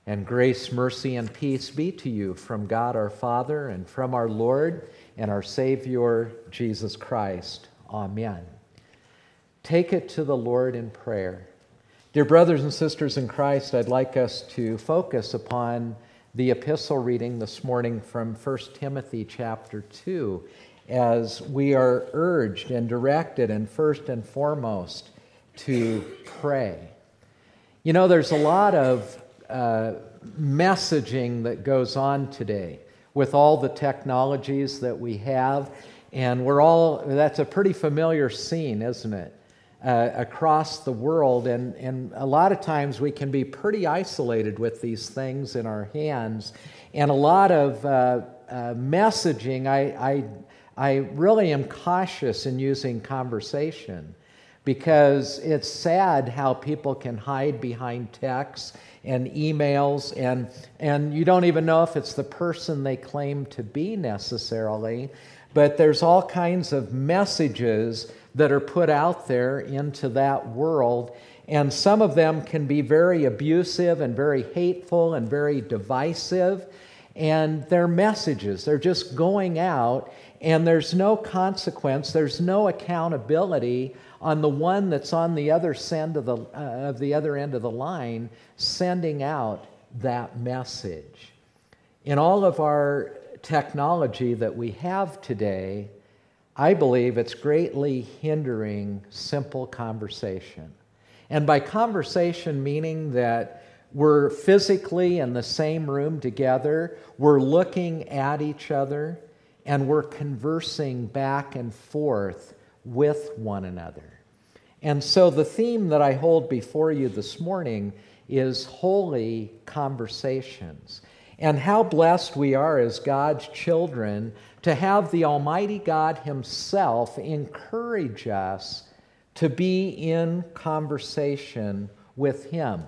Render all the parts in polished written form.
And grace, mercy, and peace be to you from God our Father and from our Lord and our Savior, Jesus Christ. Amen. Take it to the Lord in prayer. Dear brothers and sisters in Christ, I'd like us to focus upon the epistle reading this morning from 1 Timothy chapter 2, as we are urged and directed, and first and foremost, to pray. You know, there's a lot of messaging that goes on today with all the technologies that we have, and that's a pretty familiar scene, isn't it? Across the world, and a lot of times we can be pretty isolated with these things in our hands, and a lot of messaging. I really am cautious in using conversation, because it's sad how people can hide behind texts and emails, and you don't even know if it's the person they claim to be necessarily, but there's all kinds of messages that are put out there into that world, and some of them can be very abusive and very hateful and very divisive, and they're messages. They're just going out, and there's no consequence, there's no accountability on the one that's on the other end of the line, sending out that message. In all of our technology that we have today, I believe it's greatly hindering simple conversation. And by conversation, meaning that we're physically in the same room together, we're looking at each other, and we're conversing back and forth with one another. And so the theme that I hold before you this morning is holy conversations, and how blessed we are as God's children to have the Almighty God Himself encourage us to be in conversation with Him,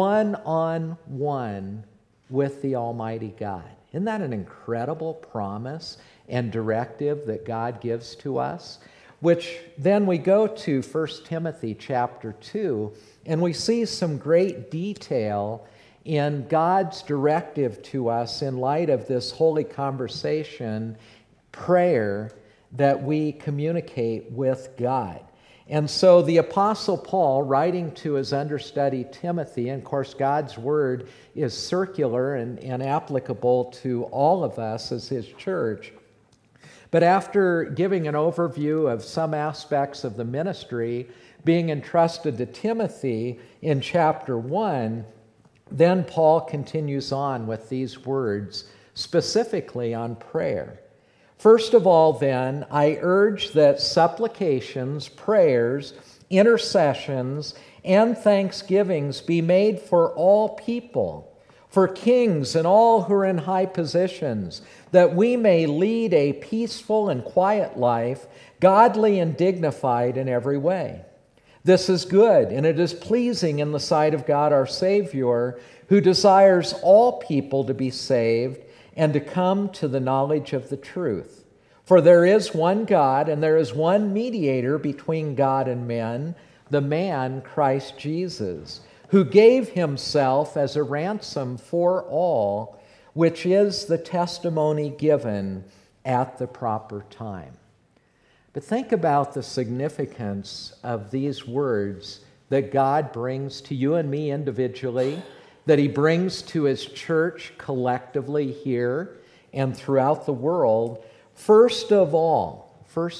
one-on-one with the Almighty God. Isn't that an incredible promise and directive that God gives to us? Which then we go to 1 Timothy chapter 2, and we see some great detail in God's directive to us in light of this holy conversation, prayer, that we communicate with God. And so the Apostle Paul, writing to his understudy Timothy, and of course God's word is circular and applicable to all of us as His church, but after giving an overview of some aspects of the ministry being entrusted to Timothy in chapter 1, then Paul continues on with these words, specifically on prayer. First of all, then, I urge that supplications, prayers, intercessions, and thanksgivings be made for all people, for kings and all who are in high positions, that we may lead a peaceful and quiet life, godly and dignified in every way. This is good, and it is pleasing in the sight of God our Savior, who desires all people to be saved and to come to the knowledge of the truth. For there is one God, and there is one mediator between God and men, the man Christ Jesus, who gave Himself as a ransom for all, which is the testimony given at the proper time. But think about the significance of these words that God brings to you and me individually, that He brings to His church collectively here and throughout the world. First of all.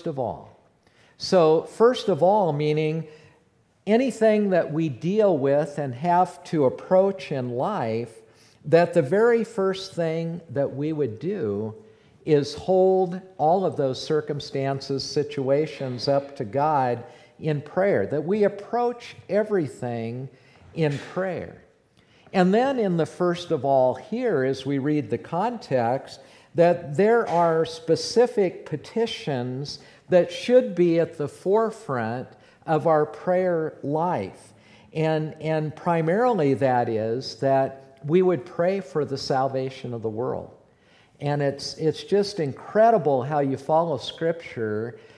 So, first of all, meaning anything that we deal with and have to approach in life, that the very first thing that we would do is hold all of those circumstances, situations up to God in prayer, that we approach everything in prayer. And then in the first of all here, as we read the context, that there are specific petitions that should be at the forefront of our prayer life. And primarily that is that we would pray for the salvation of the world. And it's just incredible how you follow Scripture,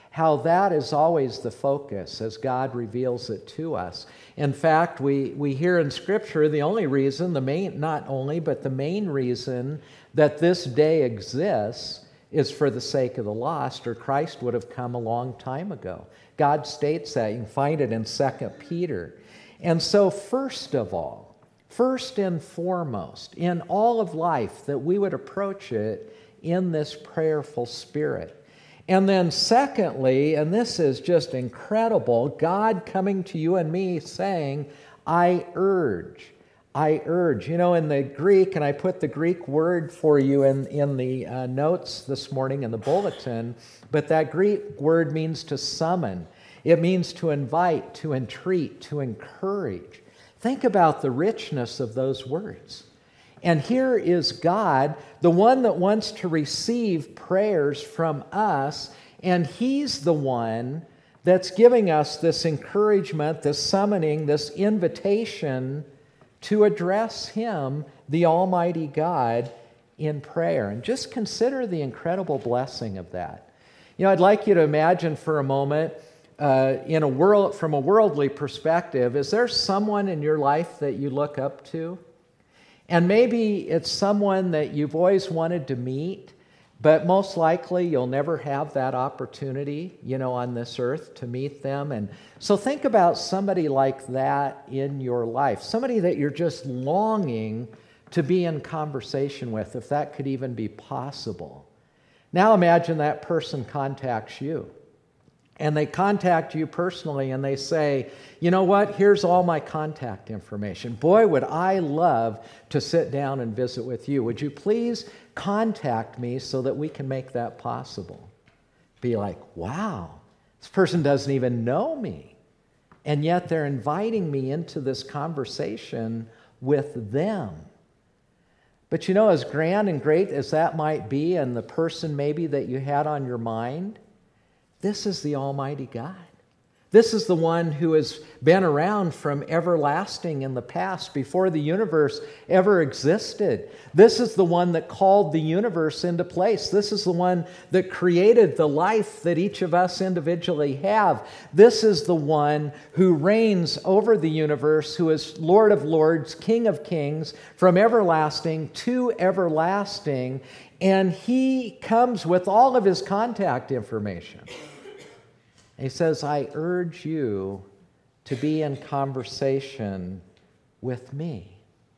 how that is always the focus as God reveals it to us. In fact, we hear in Scripture the only reason, the main reason that this day exists is for the sake of the lost, or Christ would have come a long time ago. God states that. You can find it in 2 Peter. And so first of all, first and foremost, in all of life, that we would approach it in this prayerful spirit. And then secondly, and this is just incredible, God coming to you and me saying, I urge. You know, in the Greek, and I put the Greek word for you in the notes this morning in the bulletin, but that Greek word means to summon. It means to invite, to entreat, to encourage. Think about the richness of those words. And here is God, the one that wants to receive prayers from us, and He's the one that's giving us this encouragement, this summoning, this invitation to address Him, the Almighty God, in prayer. And just consider the incredible blessing of that. You know, I'd like you to imagine for a moment, from a worldly perspective, is there someone in your life that you look up to? And maybe it's someone that you've always wanted to meet, but most likely you'll never have that opportunity, you know, on this earth to meet them. And so think about somebody like that in your life, somebody that you're just longing to be in conversation with, if that could even be possible. Now imagine that person contacts you. And they contact you personally and they say, you know what, here's all my contact information. Boy, would I love to sit down and visit with you. Would you please contact me so that we can make that possible? Be like, wow, this person doesn't even know me. And yet they're inviting me into this conversation with them. But you know, as grand and great as that might be, and the person maybe that you had on your mind, this is the Almighty God. This is the one who has been around from everlasting in the past, before the universe ever existed. This is the one that called the universe into place. This is the one that created the life that each of us individually have. This is the one who reigns over the universe, who is Lord of Lords, King of Kings, from everlasting to everlasting. And He comes with all of His contact information. He says, I urge you to be in conversation with me.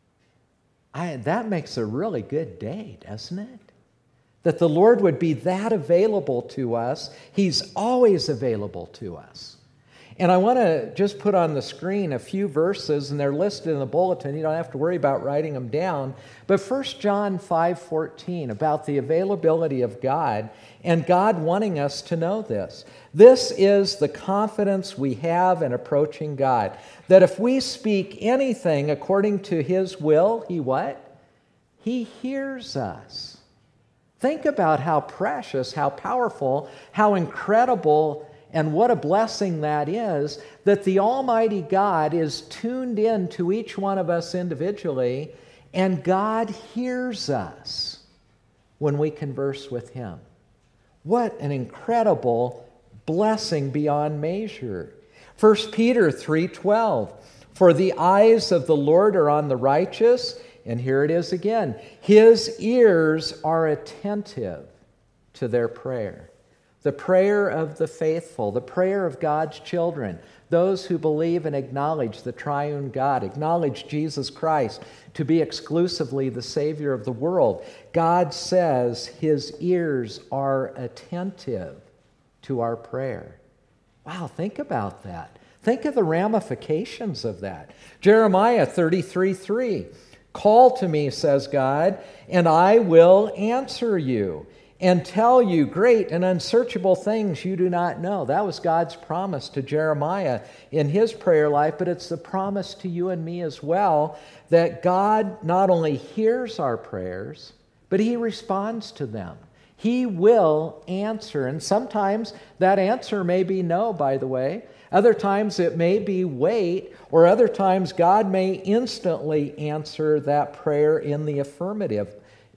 That makes a really good day, doesn't it? That the Lord would be that available to us. He's always available to us. And I want to just put on the screen a few verses, and they're listed in the bulletin. You don't have to worry about writing them down. But 1 John 5:14, about the availability of God, and God wanting us to know this. This is the confidence we have in approaching God, that if we speak anything according to His will, He what? He hears us. Think about how precious, how powerful, how incredible, and what a blessing that is, that the Almighty God is tuned in to each one of us individually, and God hears us when we converse with Him. What an incredible blessing beyond measure. 1 Peter 3:12, for the eyes of the Lord are on the righteous, and here it is again, His ears are attentive to their prayer. The prayer of the faithful, the prayer of God's children, those who believe and acknowledge the triune God, acknowledge Jesus Christ to be exclusively the Savior of the world. God says His ears are attentive to our prayer. Wow, think about that. Think of the ramifications of that. Jeremiah 33:3, call to me, says God, and I will answer you and tell you great and unsearchable things you do not know. That was God's promise to Jeremiah in his prayer life, but it's the promise to you and me as well, that God not only hears our prayers, but He responds to them. He will answer, and sometimes that answer may be no, by the way. Other times it may be wait, or other times God may instantly answer that prayer in the affirmative.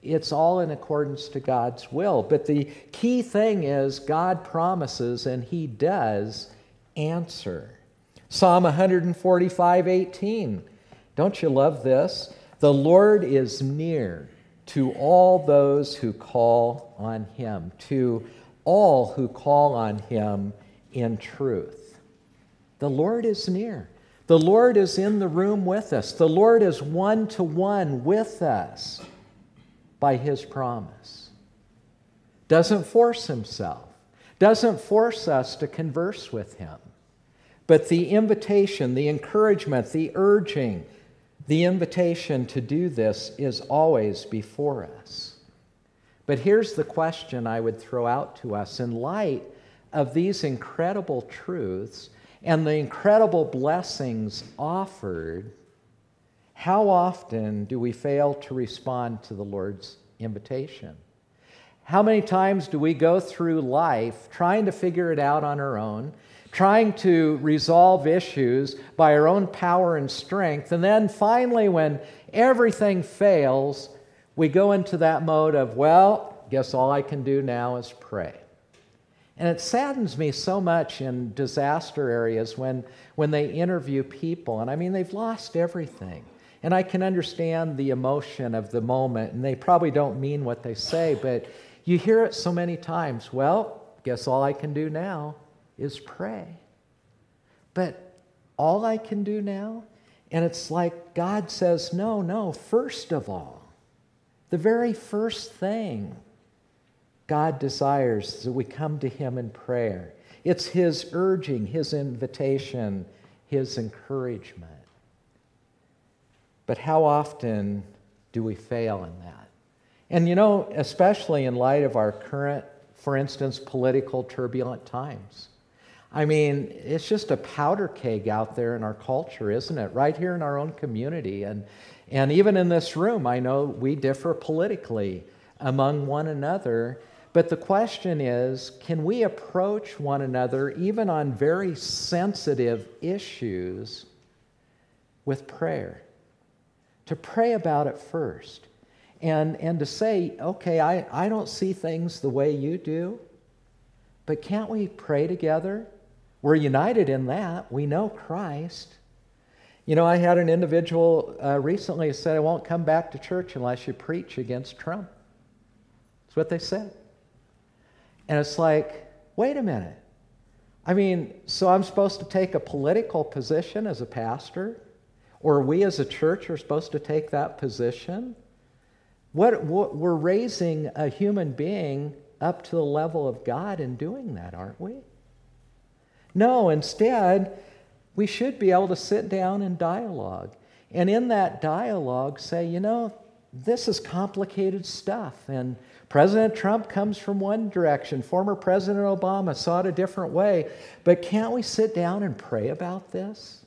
it's all in accordance to God's will. But the key thing is God promises and he does answer. Psalm 145:18. Don't you love this? The Lord is near to all those who call on him, to all who call on him in truth. The Lord is near. The Lord is in the room with us. The Lord is one-to-one with us by his promise. Doesn't force himself. Doesn't force us to converse with him. But the invitation, the encouragement, the urging, the invitation to do this is always before us. But here's the question I would throw out to us in light of these incredible truths and the incredible blessings offered. How often do we fail to respond to the Lord's invitation? How many times do we go through life trying to figure it out on our own, trying to resolve issues by our own power and strength, and then finally when everything fails, we go into that mode of, well, guess all I can do now is pray. And it saddens me so much in disaster areas when they interview people, and I mean, they've lost everything. And I can understand the emotion of the moment, and they probably don't mean what they say, but you hear it so many times. Well, guess all I can do now is pray. But all I can do now? And it's like God says, no, first of all, the very first thing God desires is that we come to him in prayer. It's his urging, his invitation, his encouragement. But how often do we fail in that? And especially in light of our current, for instance, political turbulent times. I mean, it's just a powder keg out there in our culture, isn't it? Right here in our own community. And even in this room, I know we differ politically among one another. But the question is, can we approach one another, even on very sensitive issues, with prayer? To pray about it first. And to say, okay, I don't see things the way you do, but can't we pray together? We're united in that. We know Christ. I had an individual recently who said, I won't come back to church unless you preach against Trump. That's what they said. And it's like, wait a minute. I mean, so I'm supposed to take a political position as a pastor? Or we as a church are supposed to take that position? We're raising a human being up to the level of God in doing that, aren't we? No, instead, we should be able to sit down and dialogue. And in that dialogue say, this is complicated stuff. And President Trump comes from one direction. Former President Obama saw it a different way. But can't we sit down and pray about this?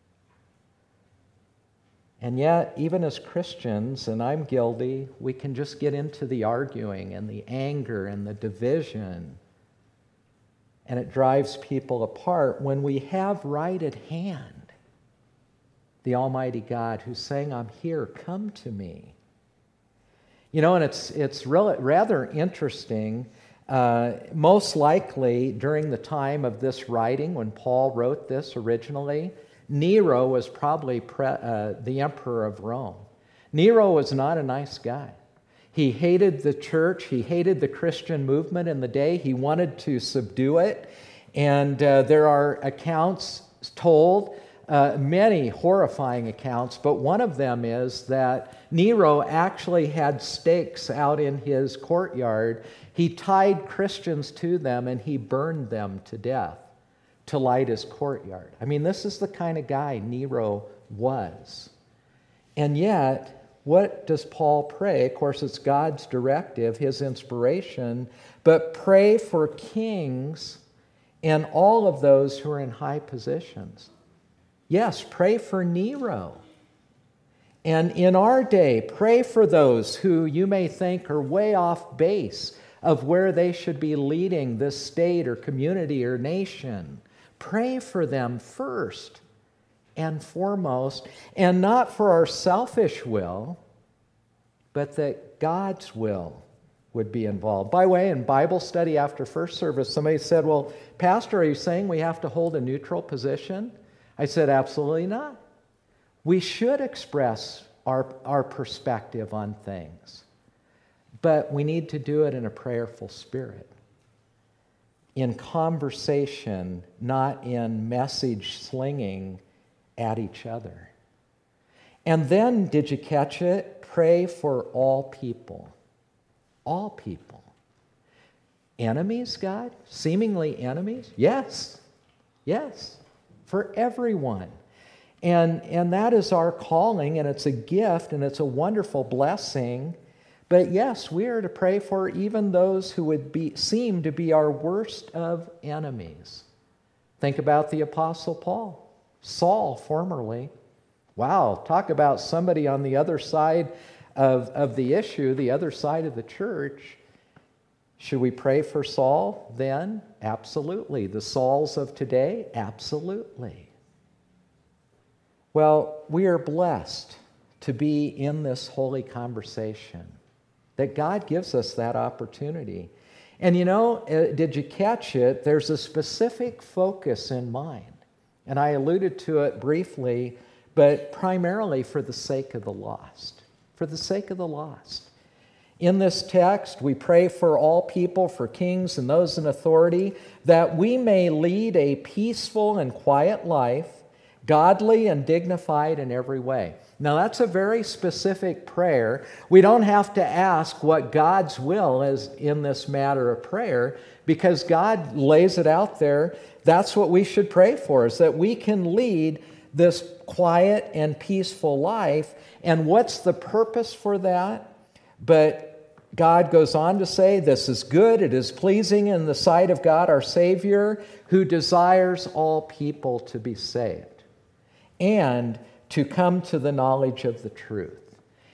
And yet, even as Christians, and I'm guilty, we can just get into the arguing and the anger and the division. And it drives people apart when we have right at hand the Almighty God who's saying, I'm here, come to me. And it's really rather interesting. Most likely during the time of this writing, when Paul wrote this originally, Nero was probably the emperor of Rome. Nero was not a nice guy. He hated the church. He hated the Christian movement in the day. He wanted to subdue it. And there are accounts told, many horrifying accounts, but one of them is that Nero actually had stakes out in his courtyard. He tied Christians to them and he burned them to death to light his courtyard. I mean, this is the kind of guy Nero was. And yet, what does Paul pray? Of course, it's God's directive, his inspiration, but pray for kings and all of those who are in high positions. Yes, pray for Nero. And in our day, pray for those who you may think are way off base of where they should be leading this state or community or nation. Pray for them first and foremost, and not for our selfish will, but that God's will would be involved. By the way, in Bible study after first service, somebody said, well, Pastor, are you saying we have to hold a neutral position? I said, absolutely not. We should express our perspective on things, but we need to do it in a prayerful spirit, in conversation, not in message slinging at each other. And then, did you catch it? Pray for all people. All people. Enemies, God? Seemingly enemies? Yes. Yes. For everyone. And that is our calling, and it's a gift, and it's a wonderful blessing. But yes, we are to pray for even those who would seem to be our worst of enemies. Think about the Apostle Paul. Saul, formerly. Wow, talk about somebody on the other side of the issue, the other side of the church. Should we pray for Saul then? Absolutely. The Sauls of today? Absolutely. Well, we are blessed to be in this holy conversation, that God gives us that opportunity. And you know, did you catch it? There's a specific focus in mind. And I alluded to it briefly, but primarily for the sake of the lost. For the sake of the lost. In this text, we pray for all people, for kings and those in authority, that we may lead a peaceful and quiet life, godly and dignified in every way. Now, that's a very specific prayer. We don't have to ask what God's will is in this matter of prayer, because God lays it out there. That's what we should pray for, is that we can lead this quiet and peaceful life. And what's the purpose for that? But God goes on to say, this is good, it is pleasing in the sight of God our Savior, who desires all people to be saved and to come to the knowledge of the truth.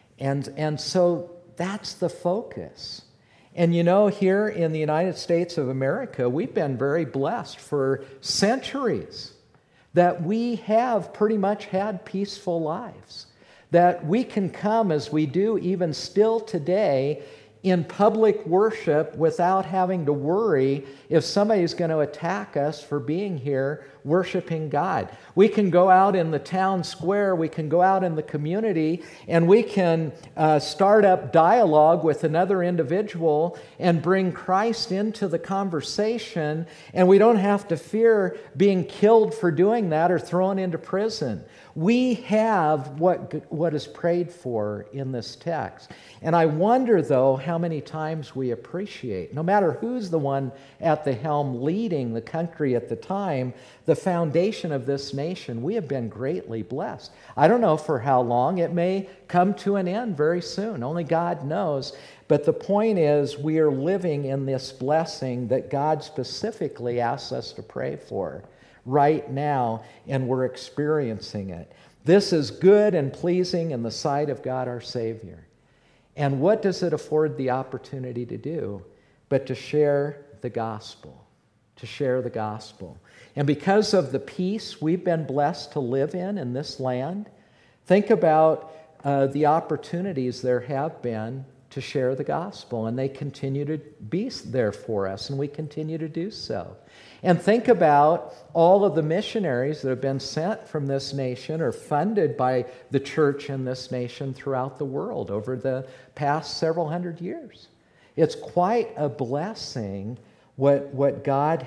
And so that's the focus. And you know, here in the United States of America, we've been very blessed for centuries that we have pretty much had peaceful lives, that we can come as we do even still today in public worship without having to worry if somebody's going to attack us for being here worshiping God. We can go out in the town square, we can go out in the community, and we can start up dialogue with another individual and bring Christ into the conversation, and we don't have to fear being killed for doing that or thrown into prison. We have what is prayed for in this text. And I wonder, though, how many times we appreciate, no matter who's the one at the helm leading the country at the time, the foundation of this nation, we have been greatly blessed. I don't know for how long. It may come to an end very soon. Only God knows. But the point is, we are living in this blessing that God specifically asks us to pray for right now, and we're experiencing it. This is good and pleasing in the sight of God our Savior. And what does it afford the opportunity to do but to share the gospel? To share the gospel. And because of the peace we've been blessed to live in this land, think about the opportunities there have been to share the gospel, and they continue to be there for us, and we continue to do so. And think about all of the missionaries that have been sent from this nation or funded by the church in this nation throughout the world over the past several hundred years. It's quite a blessing what God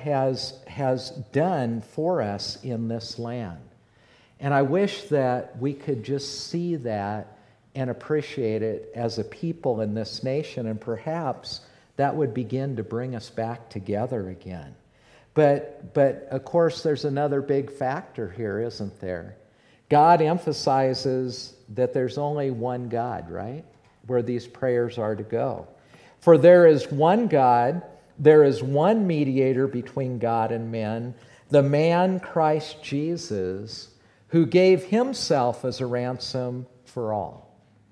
has done for us in this land. And I wish that we could just see that and appreciate it as a people in this nation, and perhaps that would begin to bring us back together again. But of course, there's another big factor here, isn't there? God emphasizes that there's only one God, right? Where these prayers are to go. For there is one God, there is one mediator between God and men, the man Christ Jesus, who gave himself as a ransom for all.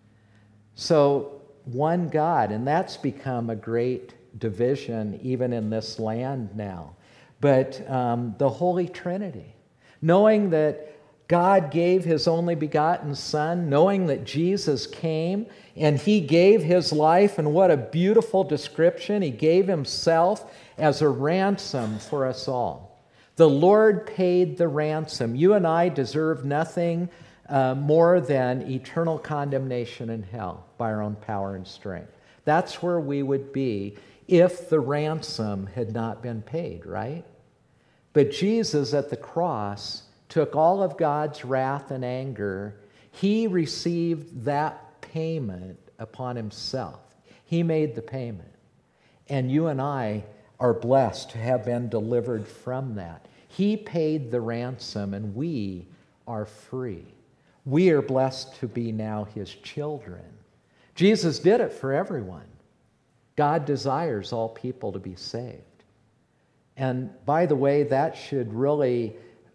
So, one God, and that's become a great division even in this land now. But the Holy Trinity, knowing that God gave his only begotten Son, knowing that Jesus came and he gave his life, and what a beautiful description. He gave himself as a ransom for us all. The Lord paid the ransom. You and I deserve nothing more than eternal condemnation in hell by our own power and strength. That's where we would be if the ransom had not been paid, right? But Jesus at the cross took all of God's wrath and anger. He received that payment upon himself. He made the payment. And you and I are blessed to have been delivered from that. He paid the ransom, and we are free. We are blessed to be now his children. Jesus did it for everyone. God desires all people to be saved. And by the way, that should really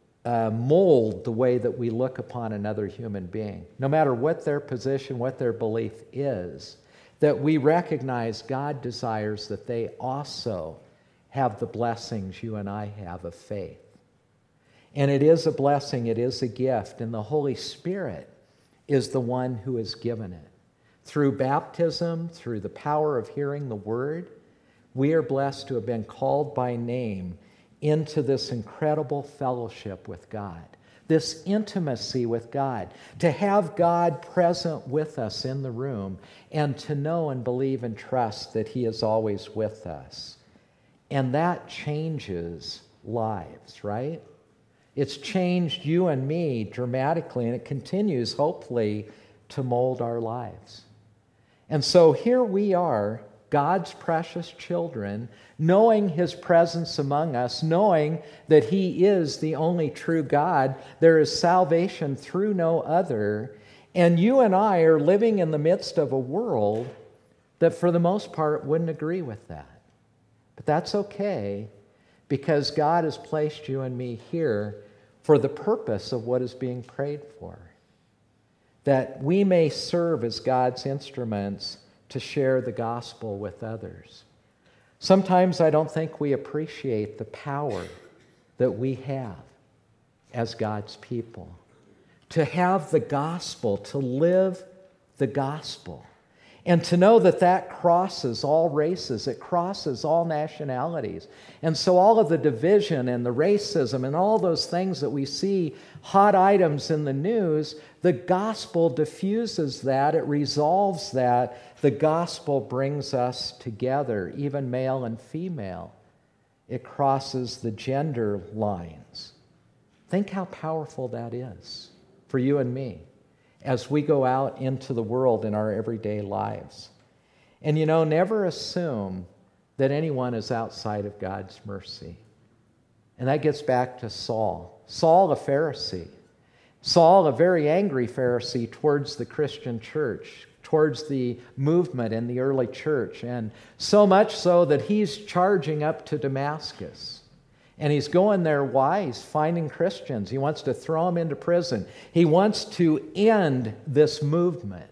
mold the way that we look upon another human being. No matter what their position, what their belief is, that we recognize God desires that they also have the blessings you and I have of faith. And it is a blessing, it is a gift, and the Holy Spirit is the one who has given it. Through baptism, through the power of hearing the Word, we are blessed to have been called by name into this incredible fellowship with God, this intimacy with God, to have God present with us in the room, and to know and believe and trust that he is always with us. And that changes lives, right? It's changed you and me dramatically, and it continues, hopefully, to mold our lives. And so here we are, God's precious children, knowing his presence among us, knowing that he is the only true God. There is salvation through no other. And you and I are living in the midst of a world that for the most part wouldn't agree with that. But that's okay, because God has placed you and me here for the purpose of what is being prayed for, that we may serve as God's instruments to share the gospel with others. Sometimes I don't think we appreciate the power that we have as God's people, to have the gospel, to live the gospel, and to know that that crosses all races, it crosses all nationalities. And so all of the division and the racism and all those things that we see, hot items in the news, the gospel diffuses that, it resolves that. The gospel brings us together, even male and female. It crosses the gender lines. Think how powerful that is for you and me as we go out into the world in our everyday lives. And never assume that anyone is outside of God's mercy. And that gets back to Saul. Saul, a Pharisee. Saul, a very angry Pharisee towards the Christian church, towards the movement in the early church, and so much so that he's charging up to Damascus. And he's going there. Why? He's finding Christians. He wants to throw them into prison. He wants to end this movement.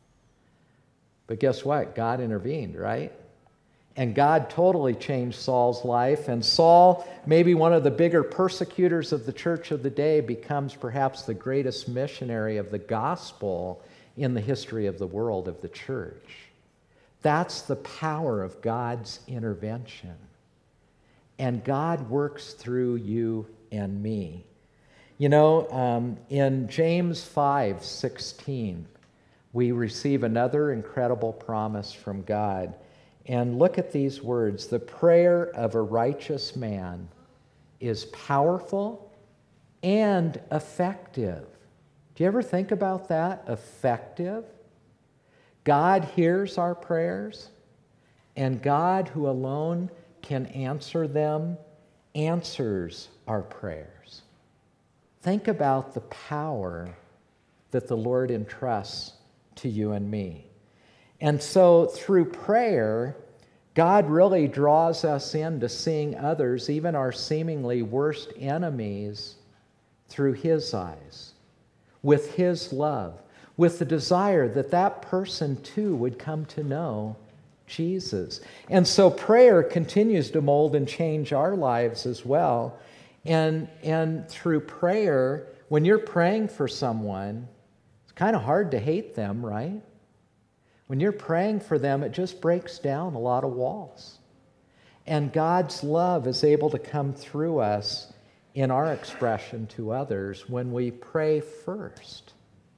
But guess what? God intervened, right? And God totally changed Saul's life. And Saul, maybe one of the bigger persecutors of the church of the day, becomes perhaps the greatest missionary of the gospel in the history of the world, of the church. That's the power of God's intervention. And God works through you and me. In James 5:16, we receive another incredible promise from God. And look at these words: the prayer of a righteous man is powerful and effective. Do you ever think about that? Effective? God hears our prayers, and God, who alone can answer them, answers our prayers. Think about the power that the Lord entrusts to you and me. And so through prayer, God really draws us into seeing others, even our seemingly worst enemies, through his eyes, with his love, with the desire that that person too would come to know Jesus. And so prayer continues to mold and change our lives as well. And through prayer, when you're praying for someone, it's kind of hard to hate them, right? When you're praying for them, it just breaks down a lot of walls. And God's love is able to come through us in our expression to others when we pray first.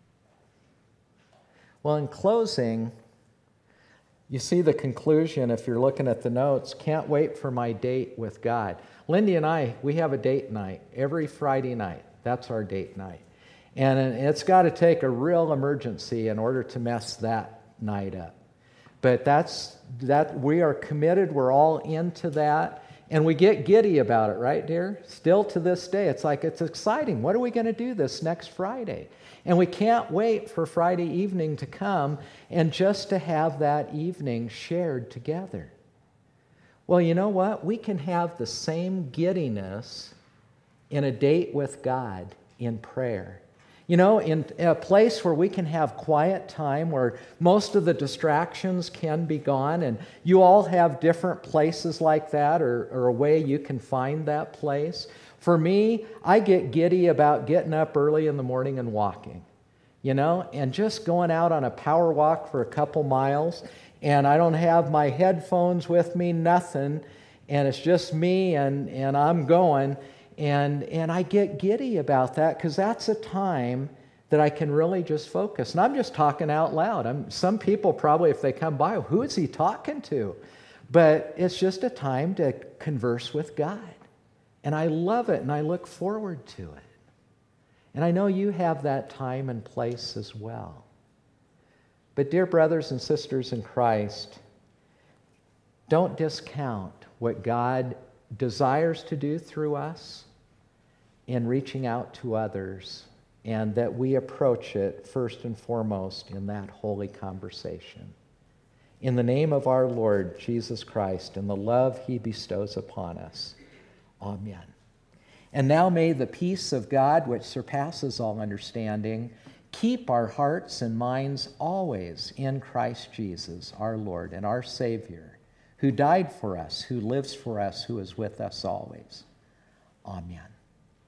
Well, in closing, you see the conclusion if you're looking at the notes. Can't wait for my date with God. Lindy and I, we have a date night every Friday night. That's our date night. And it's got to take a real emergency in order to mess that night up. But that we are committed. We're all into that. And we get giddy about it, right, dear? Still to this day, it's like it's exciting. What are we going to do this next Friday? And we can't wait for Friday evening to come and just to have that evening shared together. Well, you know what? We can have the same giddiness in a date with God in prayer. You know, in a place where we can have quiet time, where most of the distractions can be gone, and you all have different places like that, or a way you can find that place. For me, I get giddy about getting up early in the morning and walking, you know, and just going out on a power walk for a couple miles, and I don't have my headphones with me, nothing, and it's just me, and I'm going. And I get giddy about that because that's a time that I can really just focus. And I'm just talking out loud. Some people probably, if they come by, who is he talking to? But it's just a time to converse with God. And I love it, and I look forward to it. And I know you have that time and place as well. But dear brothers and sisters in Christ, don't discount what God desires to do through us in reaching out to others, and that we approach it first and foremost in that holy conversation. In the name of our Lord Jesus Christ and the love he bestows upon us. Amen. And now may the peace of God, which surpasses all understanding, keep our hearts and minds always in Christ Jesus, our Lord and our Savior, who died for us, who lives for us, who is with us always. Amen.